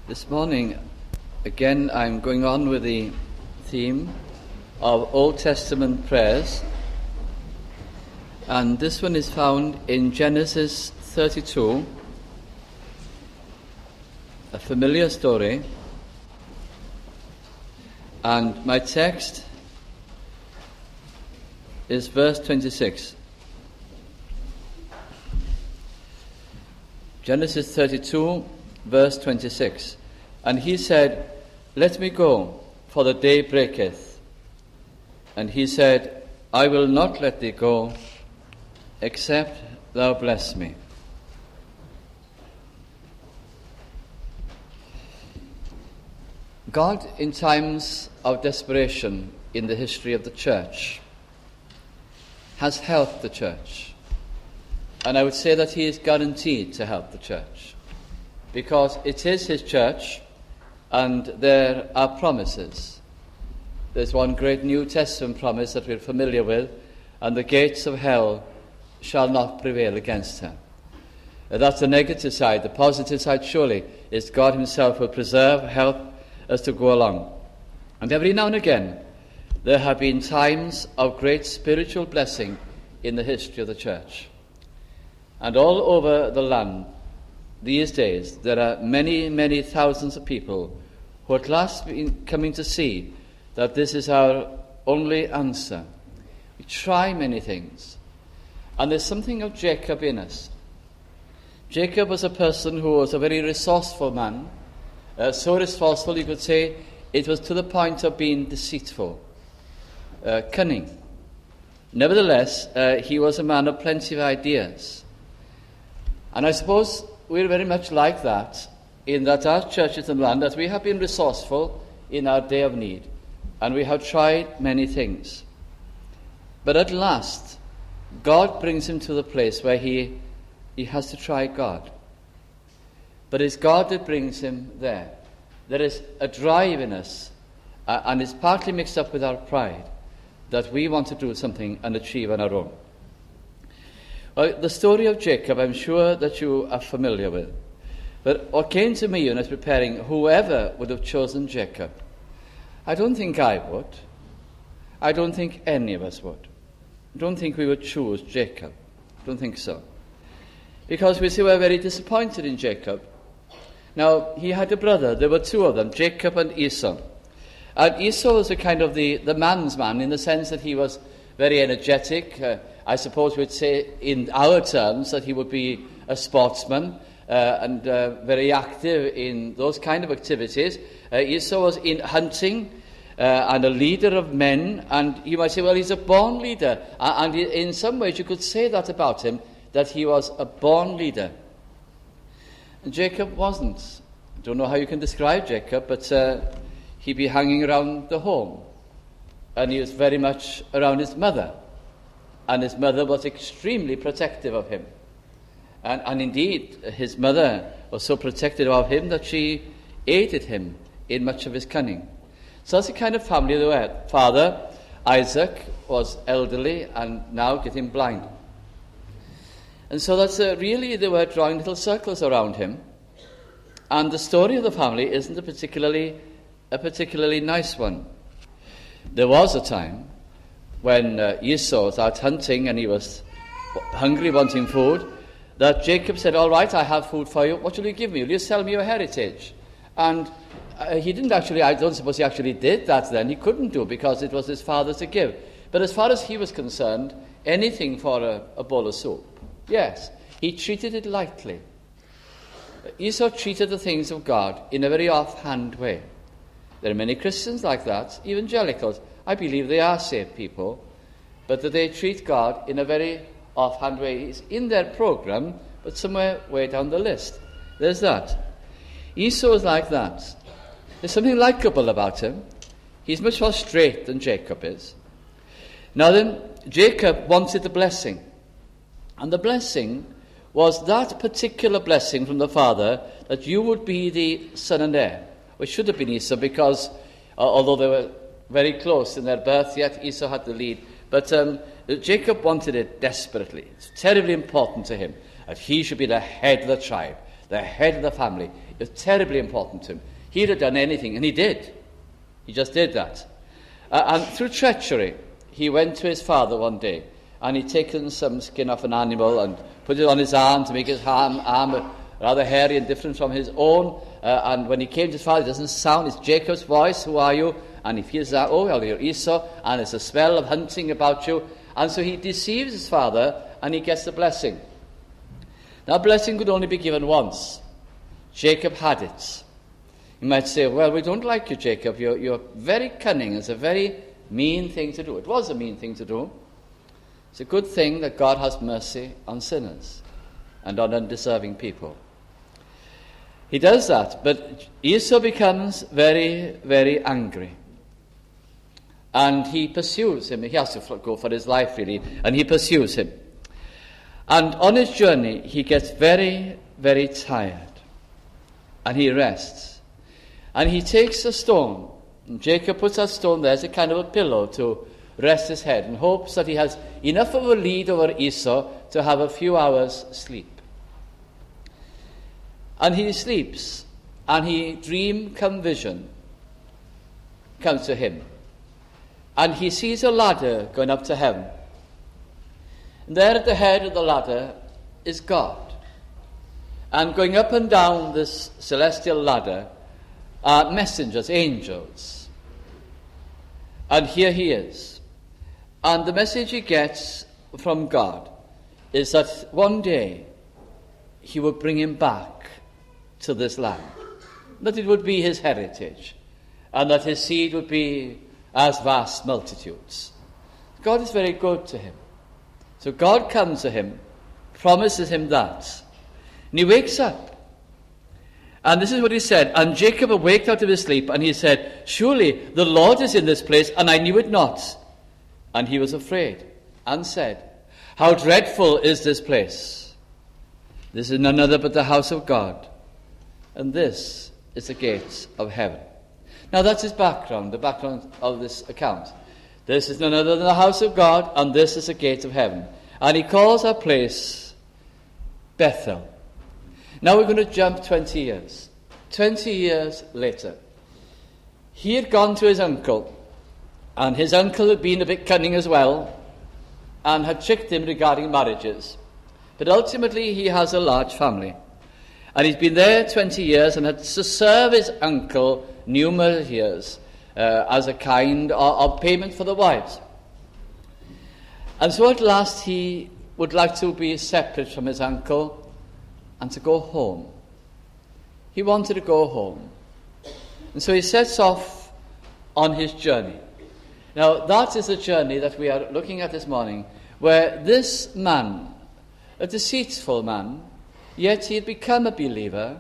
This morning, again, I'm going on with the theme of Old Testament prayers, and this one is found in Genesis 32, a familiar story, and my text is verse 26. Genesis 32, verse 26. And he said, "Let me go, for the day breaketh." And he said, "I will not let thee go, except thou bless me." God, in times of desperation in the history of the church, has helped the church. And I would say that he is guaranteed to help the church, because it is his church, and there are promises. There's one great New Testament promise that we're familiar with, "And the gates of hell shall not prevail against her." That's the negative side. The positive side, surely, is God himself will preserve, help us to go along. And every now and again, there have been times of great spiritual blessing in the history of the church. And all over the land, these days, there are many, many thousands of people who at last been coming to see that this is our only answer. We try many things, and there's something of Jacob in us. Jacob was a person who was a very resourceful man, so resourceful you could say it was to the point of being deceitful, cunning. Nevertheless, he was a man of plenty of ideas. And I suppose we're very much like that, in that our churches in the land, that we have been resourceful in our day of need, and we have tried many things. But at last, God brings him to the place where he has to try God. But it's God that brings him there. There is a drive in us, and it's partly mixed up with our pride, that we want to do something and achieve on our own. Well, the story of Jacob, I'm sure that you are familiar with. But what came to me when I was preparing, whoever would have chosen Jacob? I don't think I would. I don't think any of us would. I don't think we would choose Jacob. I don't think so. Because we see we're very disappointed in Jacob. Now, he had a brother. There were two of them, Jacob and Esau. And Esau was a kind of the man's man, in the sense that he was very energetic. I suppose we'd say in our terms that he would be a sportsman and very active in those kind of activities. Esau was in hunting and a leader of men, and you might say, well, he's a born leader. And in some ways you could say that about him, that he was a born leader. And Jacob wasn't. I don't know how you can describe Jacob, but he'd be hanging around the home. And he was very much around his mother. And his mother was extremely protective of him. And indeed, his mother was so protective of him that she aided him in much of his cunning. So that's the kind of family they were. Father, Isaac, was elderly and now getting blind. And so that's really, they were drawing little circles around him. And the story of the family isn't a particularly nice one. There was a time when Esau was out hunting and he was hungry, wanting food, that Jacob said, "All right, I have food for you. What will you give me? Will you sell me your heritage?" And he didn't actually, I don't suppose he actually did that then. He couldn't do, because it was his father's to give. But as far as he was concerned, anything for a bowl of soup. Yes, he treated it lightly. Esau treated the things of God in a very offhand way. There are many Christians like that, evangelicals. I believe they are saved people, but that they treat God in a very offhand way. He's in their program, but somewhere way down the list. There's that. Esau is like that. There's something likable about him. He's much more straight than Jacob is. Now then, Jacob wanted the blessing. And the blessing was that particular blessing from the father, that you would be the son and heir. Which should have been Esau, because although they were very close in their birth, yet Esau had the lead. But Jacob wanted it desperately. It's terribly important to him that he should be the head of the tribe, the head of the family. It was terribly important to him. He'd have done anything, and he did. He just did that. And through treachery, he went to his father one day, and he'd taken some skin off an animal and put it on his arm to make his arm rather hairy and different from his own. And when he came to his father, it doesn't sound, it's Jacob's voice, who are you? And he feels that, oh, well, you're Esau, and there's a smell of hunting about you. And so he deceives his father, and he gets the blessing. That blessing could only be given once. Jacob had it. You might say, well, we don't like you, Jacob. You're very cunning. It's a very mean thing to do. It was a mean thing to do. It's a good thing that God has mercy on sinners and on undeserving people. He does that, but Esau becomes very, very angry. And he pursues him. He has to go for his life, really, and he pursues him. And on his journey, he gets very, very tired. And he rests. And he takes a stone. And Jacob puts that stone there as a kind of a pillow to rest his head, and hopes that he has enough of a lead over Esau to have a few hours sleep. And he sleeps, and dream come vision comes to him. And he sees a ladder going up to heaven. And there at the head of the ladder is God. And going up and down this celestial ladder are messengers, angels. And here he is. And the message he gets from God is that one day he will bring him back to this land. That it would be his heritage. And that his seed would be as vast multitudes. God is very good to him. So God comes to him, promises him that. And he wakes up. And this is what he said. And Jacob awaked out of his sleep, and he said, surely the Lord is in this place, and I knew it not. And he was afraid, and said, how dreadful is this place! This is none other but the house of God, and this is the gates of heaven. Now that's his background, the background of this account. This is none other than the house of God, and this is the gate of heaven. And he calls that place Bethel. Now we're going to jump 20 years. 20 years later. He had gone to his uncle, and his uncle had been a bit cunning as well, and had tricked him regarding marriages. But ultimately he has a large family. And he's been there 20 years and had to serve his uncle numerous years as a kind of payment for the wives. And so at last he would like to be separate from his uncle and to go home. He wanted to go home. And so he sets off on his journey. Now that is the journey that we are looking at this morning, where this man, a deceitful man, yet he had become a believer.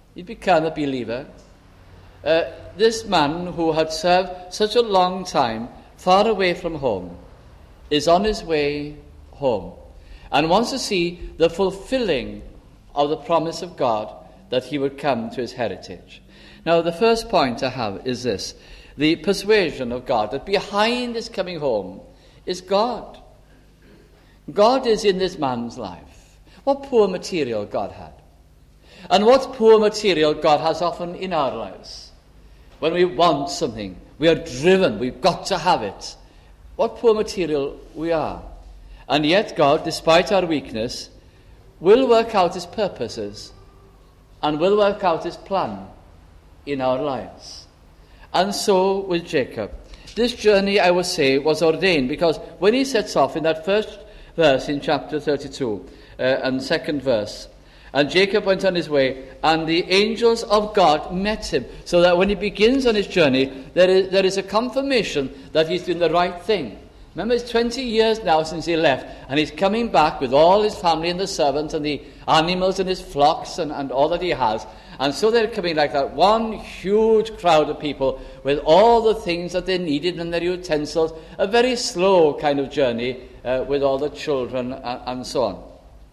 This man who had served such a long time far away from home is on his way home and wants to see the fulfilling of the promise of God that he would come to his heritage. Now the first point I have is this: the persuasion of God, that behind his coming home is God. God is in this man's life. What poor material God had. And what poor material God has often in our lives. When we want something, we are driven, we've got to have it. What poor material we are. And yet God, despite our weakness, will work out his purposes and will work out his plan in our lives. And so with Jacob. This journey, I would say, was ordained, because when he sets off in that first verse in chapter 32 and second verse, and Jacob went on his way, and the angels of God met him. So that when he begins on his journey, there is a confirmation that he's doing the right thing. Remember, it's 20 years now since he left, and he's coming back with all his family and the servants and the animals and his flocks and all that he has. And so they're coming like that, one huge crowd of people with all the things that they needed and their utensils. A very slow kind of journey with all the children and so on.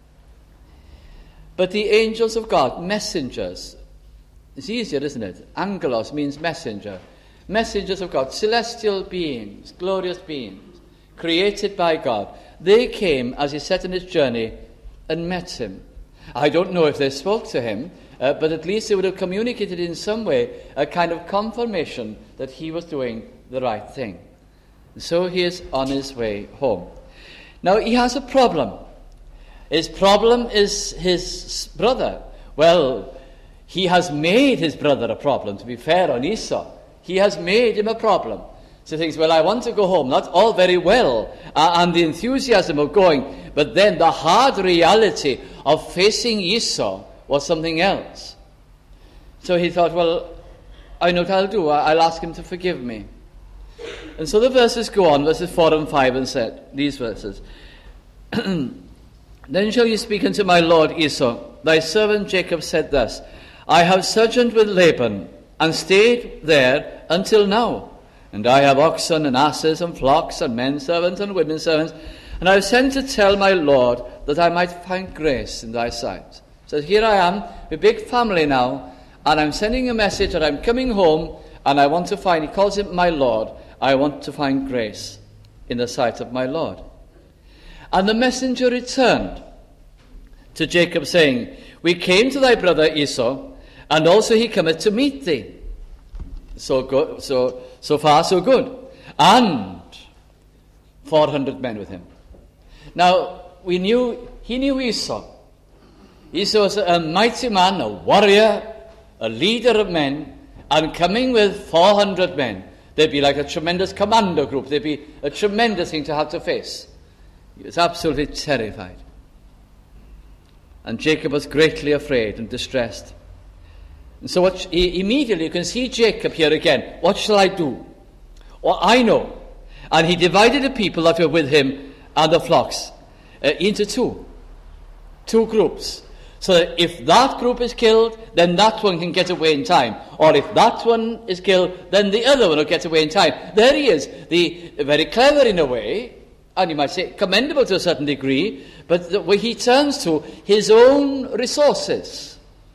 But the angels of God, messengers, it's easier, isn't it? Angelos means messenger. Messengers of God, celestial beings, glorious beings, created by God. They came as he set on his journey and met him. I don't know if they spoke to him. but at least it would have communicated in some way a kind of confirmation that he was doing the right thing. So he is on his way home. Now he has a problem. His problem is his brother. Well, he has made his brother a problem, to be fair on Esau. He has made him a problem. So he thinks, well, I want to go home. That's all very well. And the enthusiasm of going. But then the hard reality of facing Esau was something else. So he thought, well, I know what I'll do. I'll ask him to forgive me. And so the verses go on, verses 4 and 5, and said, these verses. Then shall you speak unto my lord Esau, thy servant Jacob said thus, I have sojourned with Laban, and stayed there until now. And I have oxen and asses and flocks and men servants and women servants. And I have sent to tell my Lord that I might find grace in thy sight. So here I am, a big family now, and I'm sending a message that I'm coming home, and I want to find, he calls him my Lord, I want to find grace in the sight of my Lord. And the messenger returned to Jacob, saying, we came to thy brother Esau, and also he cometh to meet thee. So good, so far so good. And 400 men with him. Now, he knew Esau. Esau was a mighty man, a warrior, a leader of men, and coming with 400 men. They'd be like a tremendous commando group. They'd be a tremendous thing to have to face. He was absolutely terrified. And Jacob was greatly afraid and distressed. And so immediately you can see Jacob here again. What shall I do? Well, I know. And he divided the people that were with him and the flocks into two groups. So that if that group is killed, then that one can get away in time. Or if that one is killed, then the other one will get away in time. There he is, very clever in a way, and you might say commendable to a certain degree, but the way he turns to his own resources.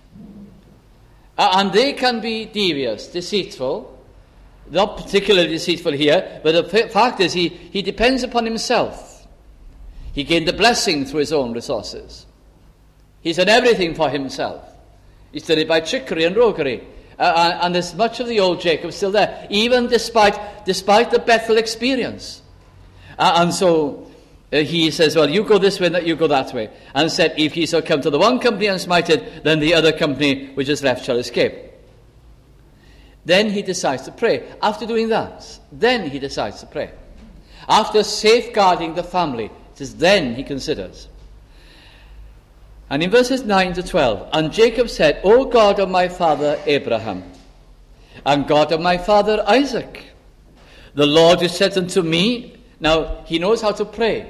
And they can be devious, deceitful, not particularly deceitful here, but the fact is he depends upon himself. He gained the blessing through his own resources. He's done everything for himself. He's done it by trickery and roguery. And there's much of the old Jacob still there, even despite the Bethel experience. And so he says, well, you go this way, you go that way. And said, if he shall come to the one company and smite it, then the other company which is left shall escape. Then he decides to pray. After doing that, then he decides to pray. After safeguarding the family, it is then he considers. And in verses 9 to 12, and Jacob said, O God of my father Abraham, and God of my father Isaac, the Lord who said unto me, now he knows how to pray.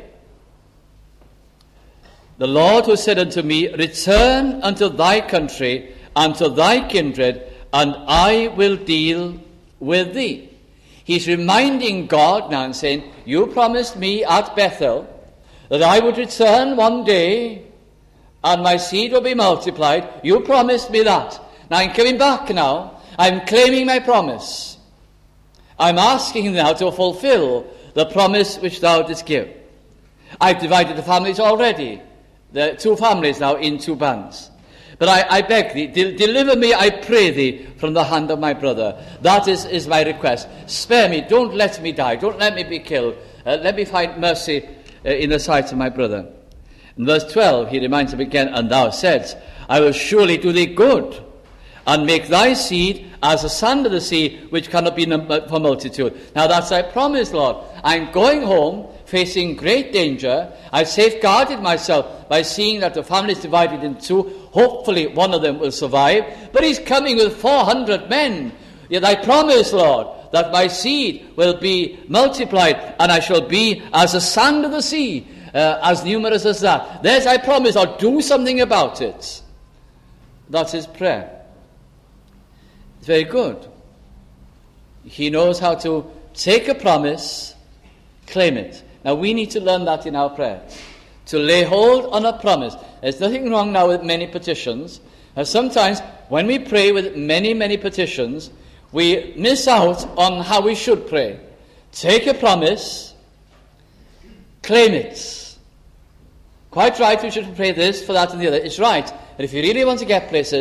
The Lord who said unto me, return unto thy country and to thy kindred, and I will deal with thee. He's reminding God now and saying, you promised me at Bethel that I would return one day and my seed will be multiplied. You promised me that. Now I'm coming back now. I'm claiming my promise. I'm asking now to fulfill the promise which thou didst give. I've divided the families already. There are 2 families now in 2 bands. But I beg thee, deliver me, I pray thee, from the hand of my brother. That is my request. Spare me, don't let me die, don't let me be killed. Let me find mercy in the sight of my brother. In verse 12, he reminds him again, and thou saidst, I will surely do thee good, and make thy seed as the sand of the sea, which cannot be numbered for multitude. Now that's thy promise, Lord. I'm going home, facing great danger. I've safeguarded myself by seeing that the family is divided into 2. Hopefully one of them will survive. But he's coming with 400 men. Yet I promise, Lord, that my seed will be multiplied, and I shall be as the sand of the sea, as numerous as that. There's I promise, I'll do something about it. That's his prayer. It's very good. He knows how to take a promise, claim it. Now we need to learn that in our prayers. To lay hold on a promise. There's nothing wrong now with many petitions. Sometimes when we pray with many, many petitions, we miss out on how we should pray. Take a promise, claim it. Quite right, we should pray this, for that, and the other. It's right. But if you really want to get places,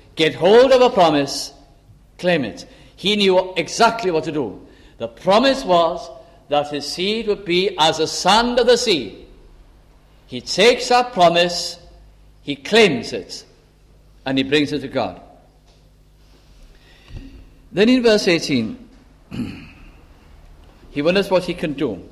get hold of a promise, claim it. He knew exactly what to do. The promise was that his seed would be as the sand of the sea. He takes that promise, he claims it, and he brings it to God. Then in verse 18, he wonders what he can do.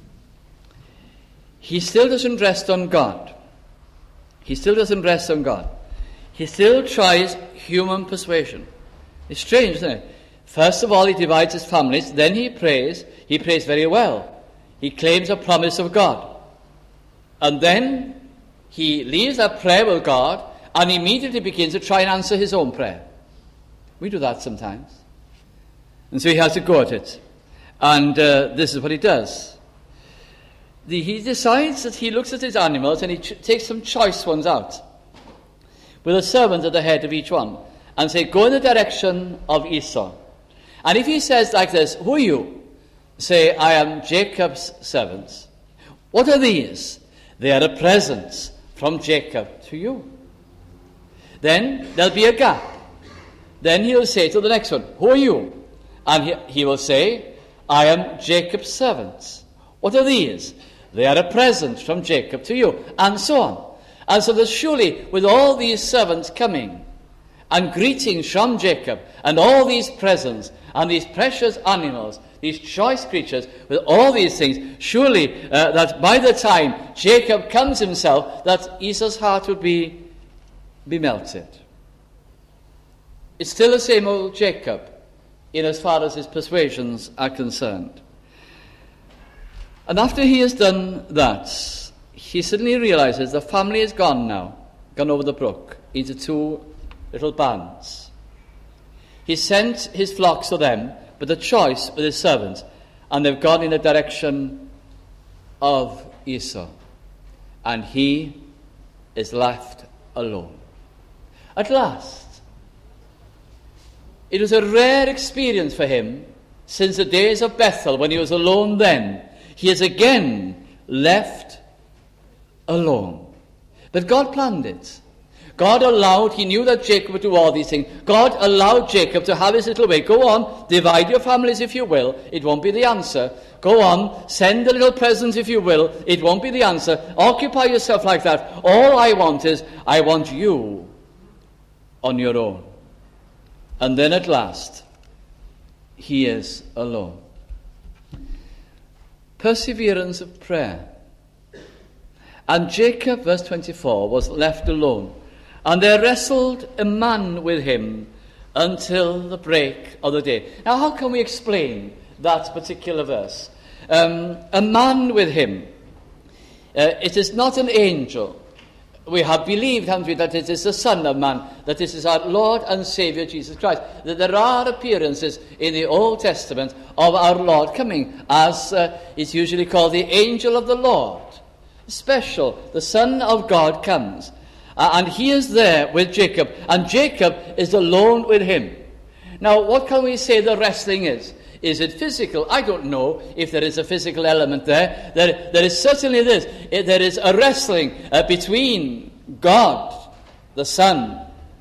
He still doesn't rest on God. He still doesn't rest on God. He still tries human persuasion. It's strange, isn't it? First of all, he divides his families. Then he prays. He prays very well. He claims a promise of God. And then he leaves that prayer with God and immediately begins to try and answer his own prayer. We do that sometimes. And so he has to go at it. And this is what he does. He decides that he looks at his animals and he takes some choice ones out, with a servant at the head of each one, and say, go in the direction of Esau. And if he says like this, who are you? Say, I am Jacob's servants. What are these? They are a present from Jacob to you. Then there'll be a gap. Then he'll say to the next one, who are you? And he will say, I am Jacob's servants. What are these? They are a present from Jacob to you. And so on. And so there's surely, with all these servants coming, and greetings from Jacob, and all these presents, and these precious animals, these choice creatures, with all these things, surely that by the time Jacob comes himself, that Esau's heart would be melted. It's still the same old Jacob, in as far as his persuasions are concerned. And after he has done that, he suddenly realizes the family is gone now, gone over the brook, into two little bands. He sent his flocks to them, but the choice with his servants, and they've gone in the direction of Esau. And he is left alone. At last, it was a rare experience for him since the days of Bethel, when he was alone then. He is again left alone. But God planned it. God allowed, he knew that Jacob would do all these things. God allowed Jacob to have his little way. Go on, divide your families if you will. It won't be the answer. Go on, send a little presents if you will. It won't be the answer. Occupy yourself like that. All I want is, I want you on your own. And then at last, he is alone. Perseverance of prayer. And Jacob, verse 24, was left alone. And there wrestled a man with him until the break of the day. Now, how can we explain that particular verse? A man with him. It is not an angel. We have believed, haven't we, that it is the Son of Man, that this is our Lord and Saviour Jesus Christ. That there are appearances in the Old Testament of our Lord coming, as is usually called the angel of the Lord. Special, the Son of God comes. And he is there with Jacob, and Jacob is alone with him. Now, what can we say the wrestling is? Is it physical? I don't know if there is a physical element there. There is certainly this. There is a wrestling between God, the Son,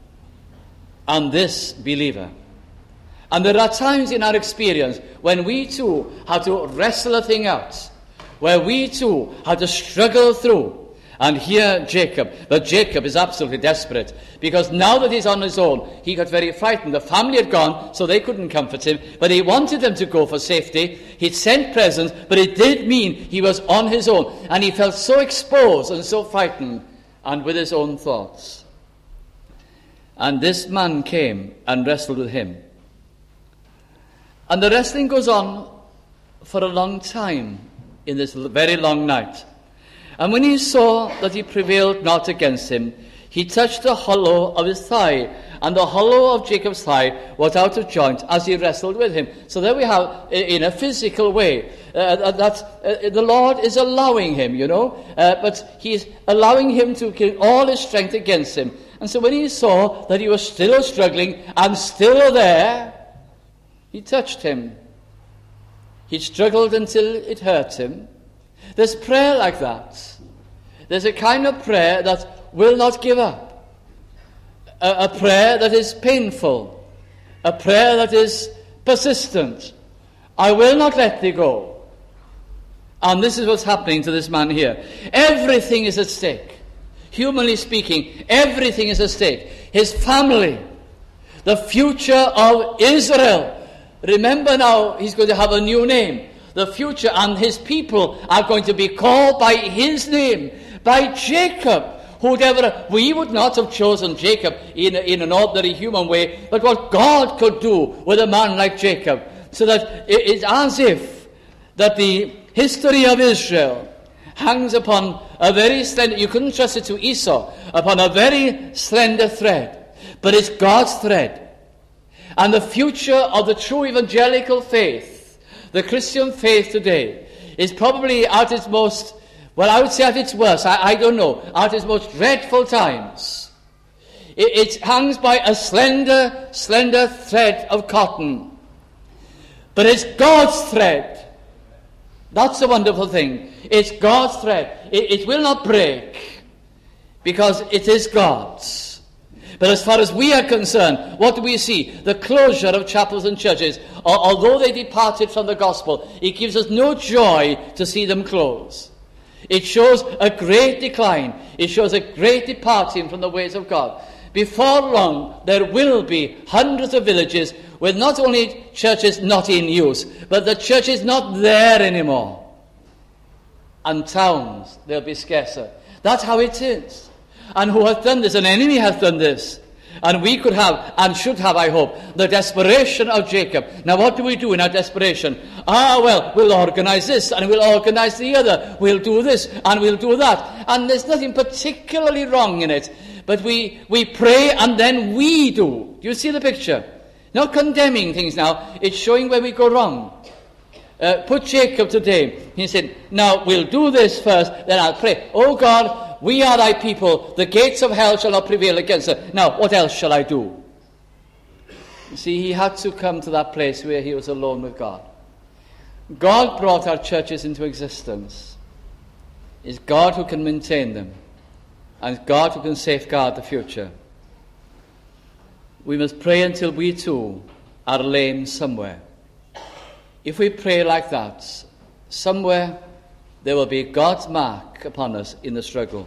and this believer. And there are times in our experience when we too have to wrestle a thing out, where we too have to struggle through. And here but Jacob is absolutely desperate, because now that he's on his own, he got very frightened. The family had gone, so they couldn't comfort him, but he wanted them to go for safety. He'd sent presents, but it did mean he was on his own, and he felt so exposed and so frightened, and with his own thoughts. And this man came and wrestled with him. And the wrestling goes on for a long time in this very long night. And when he saw that he prevailed not against him, he touched the hollow of his thigh, and the hollow of Jacob's thigh was out of joint as he wrestled with him. So there we have, in a physical way, that the Lord is allowing him, but he's allowing him to give all his strength against him. And so when he saw that he was still struggling and still there, he touched him. He struggled until it hurt him. There's prayer like that. There's a kind of prayer that will not give up. a prayer that is painful, a prayer that is persistent. I will not let thee go. And this is what's happening to this man here. Everything is at stake. Humanly speaking, everything is at stake. His family, the future of Israel. Remember now, he's going to have a new name. The future, and his people are going to be called by his name, by Jacob. We would not have chosen Jacob in an ordinary human way, but what God could do with a man like Jacob. So that it's as if that the history of Israel hangs upon a very slender, you couldn't trust it to Esau, upon a very slender thread. But it's God's thread. And the future of the true evangelical faith, the Christian faith today, is probably at its most, well, I would say at its worst, I don't know, at its most dreadful times. It hangs by a slender thread of cotton. But it's God's thread. That's the wonderful thing. It's God's thread. It will not break because it is God's. But as far as we are concerned, what do we see? The closure of chapels and churches. Although they departed from the gospel, it gives us no joy to see them close. It shows a great decline. It shows a great departing from the ways of God. Before long, there will be hundreds of villages with not only churches not in use, but the church is not there anymore. And towns, they'll be scarcer. That's how it is. And who hath done this? An enemy hath done this. And we could have, and should have, I hope, the desperation of Jacob. Now what do we do in our desperation? We'll organize this, and we'll organize the other. We'll do this, and we'll do that. And there's nothing particularly wrong in it. But we pray, and then we do. Do you see the picture? Not condemning things now. It's showing where we go wrong. Put Jacob today. He said, now we'll do this first, then I'll pray. Oh God, we are thy people. The gates of hell shall not prevail against us. Now, what else shall I do? You see, he had to come to that place where he was alone with God. God brought our churches into existence. It's God who can maintain them. And God who can safeguard the future. We must pray until we too are lame somewhere. If we pray like that, somewhere there will be God's mark upon us in the struggle.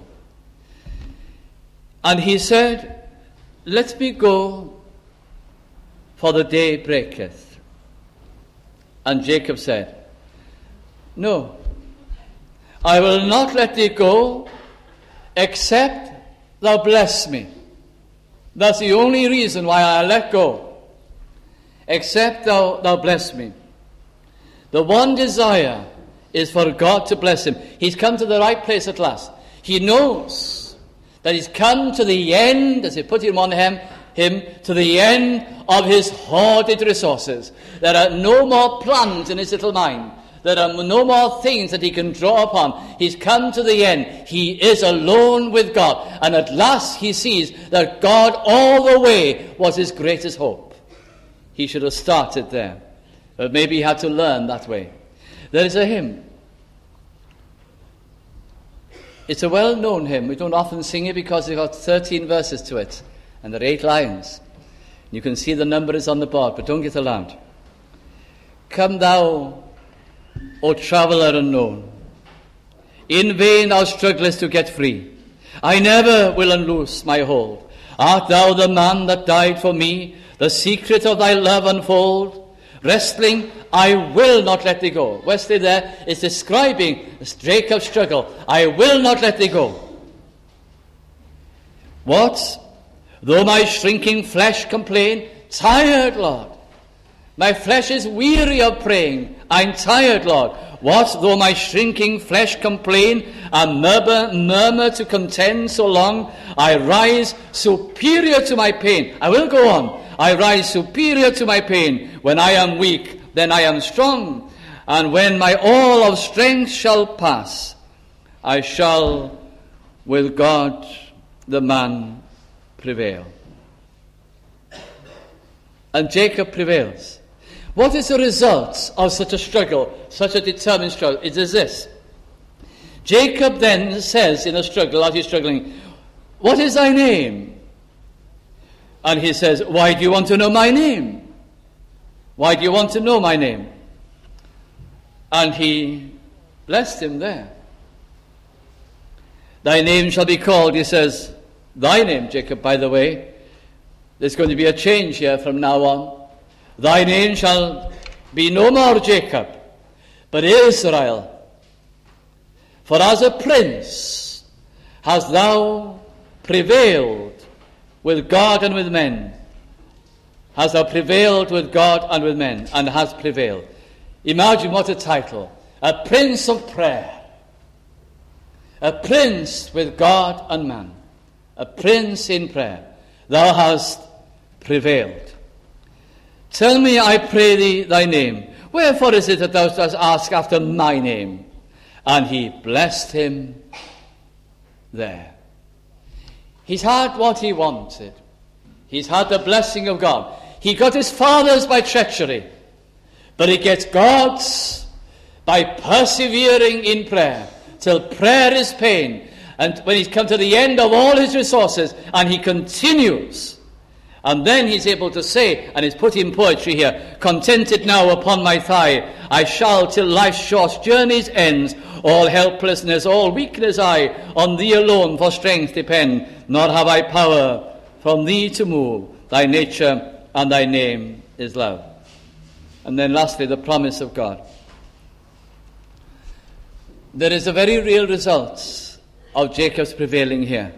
And he said, let me go, for the day breaketh. And Jacob said, no, I will not let thee go, except thou bless me. That's the only reason why I let go. Except thou bless me. The one desire is for God to bless him. He's come to the right place at last. He knows that he's come to the end, as he put him on him to the end of his hoarded resources. There are no more plans in his little mind. There are no more things that he can draw upon. He's come to the end. He is alone with God. And at last he sees that God all the way was his greatest hope. He should have started there. But maybe he had to learn that way. There is a hymn. It's a well-known hymn. We don't often sing it because it's got 13 verses to it. And there are 8 lines. You can see the number is on the board, but don't get alarmed. Come thou, O traveller unknown, in vain thou strugglest to get free. I never will unloose my hold. Art thou the man that died for me? The secret of thy love unfold. Wrestling, I will not let thee go. Wesley there is describing Jacob's struggle. I will not let thee go. What? Though my shrinking flesh complain, tired, Lord. My flesh is weary of praying. I'm tired, Lord. What though my shrinking flesh complain and murmur to contend so long? I rise superior to my pain. I will go on. I rise superior to my pain. When I am weak, then I am strong. And when my all of strength shall pass, I shall with God the man prevail. And Jacob prevails. What is the result of such a struggle, such a determined struggle? It is this. Jacob then says in a struggle, as he's struggling, what is thy name? And he says, why do you want to know my name? Why do you want to know my name? And he blessed him there. Thy name shall be called, he says, thy name, Jacob, by the way. There's going to be a change here from now on. Thy name shall be no more Jacob, but Israel. For as a prince hast thou prevailed with God and with men. Hast thou prevailed with God and with men, and hast prevailed. Imagine what a title. A prince of prayer. A prince with God and man. A prince in prayer. Thou hast prevailed. Tell me, I pray thee, thy name. Wherefore is it that thou dost ask after my name? And he blessed him there. He's had what he wanted. He's had the blessing of God. He got his father's by treachery, but he gets God's by persevering in prayer, till prayer is pain. And when he's come to the end of all his resources, and he continues, and then he's able to say, and it's put in poetry here, contented now upon my thigh, I shall till life's short journey's ends, all helplessness, all weakness I, on thee alone for strength depend, nor have I power from thee to move, thy nature and thy name is love. And then lastly, the promise of God. There is a very real result of Jacob's prevailing here.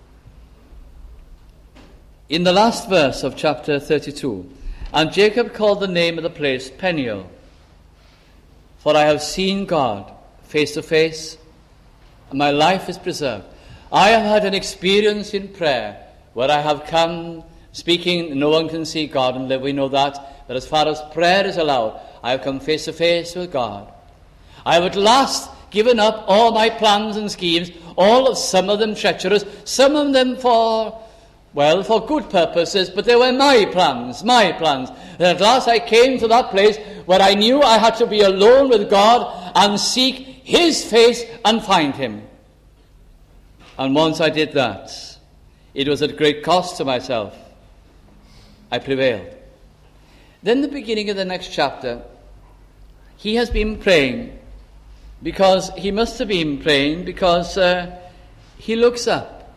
In the last verse of chapter 32, and Jacob called the name of the place Peniel, for I have seen God face to face, and my life is preserved. I have had an experience in prayer where I have come speaking, no one can see God and live. We know that as far as prayer is allowed, I have come face to face with God. I have at last given up all my plans and schemes, some of them treacherous, some of them for good purposes, but they were my plans. And at last I came to that place where I knew I had to be alone with God and seek his face and find him. And once I did that, it was at great cost to myself. I prevailed. Then the beginning of the next chapter, he has been praying, because he must have been praying because he looks up.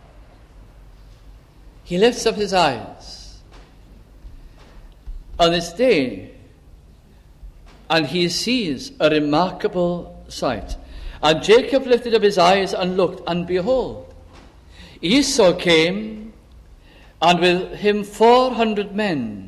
He lifts up his eyes on this day, and he sees a remarkable sight. And Jacob lifted up his eyes and looked, and behold, Esau came, and with him 400 men.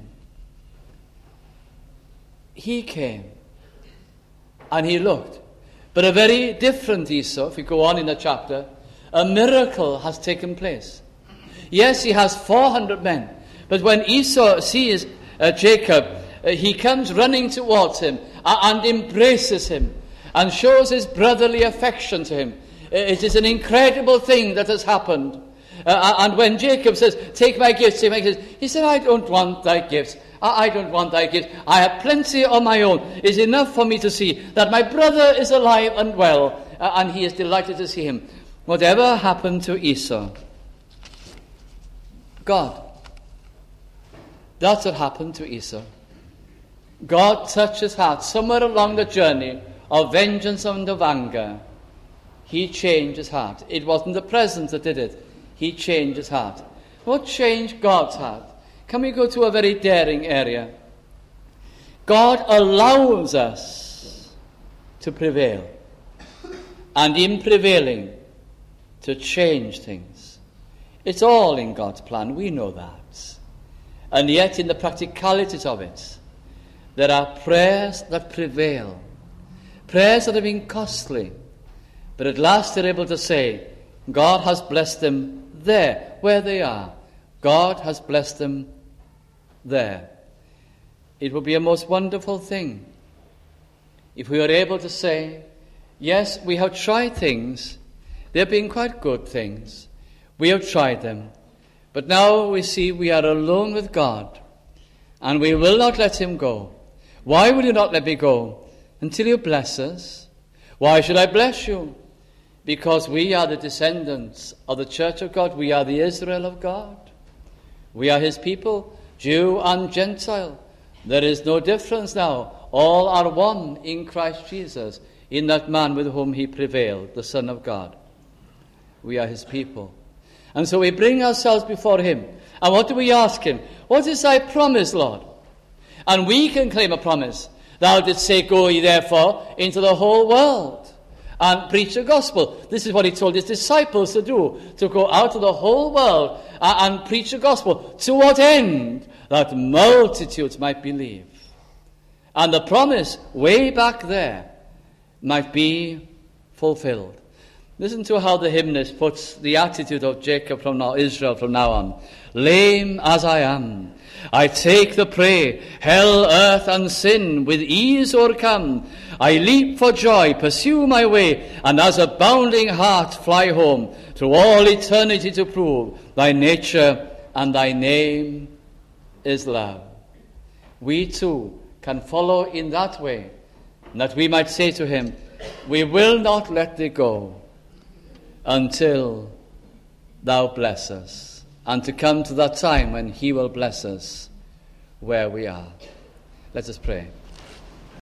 He came, and he looked. But a very different Esau, if we go on in the chapter, a miracle has taken place. Yes, he has 400 men, but when Esau sees Jacob, he comes running towards him and embraces him and shows his brotherly affection to him. It is an incredible thing that has happened. And when Jacob says, take my gifts, he said, I don't want thy gifts. I don't want thy gifts. I have plenty on my own. It's enough for me to see that my brother is alive and well, and he is delighted to see him. Whatever happened to Esau? God. That's what happened to Esau. God touched his heart somewhere along the journey of vengeance and of anger. He changed his heart. It wasn't the present that did it. He changed his heart. What changed God's heart? Can we go to a very daring area? God allows us to prevail, and in prevailing, to change things. It's all in God's plan, we know that. And yet in the practicalities of it, there are prayers that prevail, prayers that have been costly, but at last they're able to say, God has blessed them there, where they are. God has blessed them there. It would be a most wonderful thing if we were able to say, yes, we have tried things. They've been quite good things. We have tried them. But now we see we are alone with God, and we will not let him go. Why will you not let me go? Until you bless us. Why should I bless you? Because we are the descendants of the church of God. We are the Israel of God. We are his people, Jew and Gentile. There is no difference now. All are one in Christ Jesus, in that man with whom he prevailed, the Son of God. We are his people. And so we bring ourselves before him. And what do we ask him? What is thy promise, Lord? And we can claim a promise. Thou didst say, go ye therefore into the whole world and preach the gospel. This is what he told his disciples to do, to go out to the whole world and preach the gospel. To what end? That multitudes might believe. And the promise way back there might be fulfilled. Listen to how the hymnist puts the attitude of Israel from now on. Lame as I am, I take the prey, hell, earth, and sin with ease o'ercome. I leap for joy, pursue my way, and as a bounding hart fly home, through all eternity to prove thy nature and thy name is love. We too can follow in that way, that we might say to him, we will not let thee go until thou bless us, and to come to that time when he will bless us where we are. Let us pray.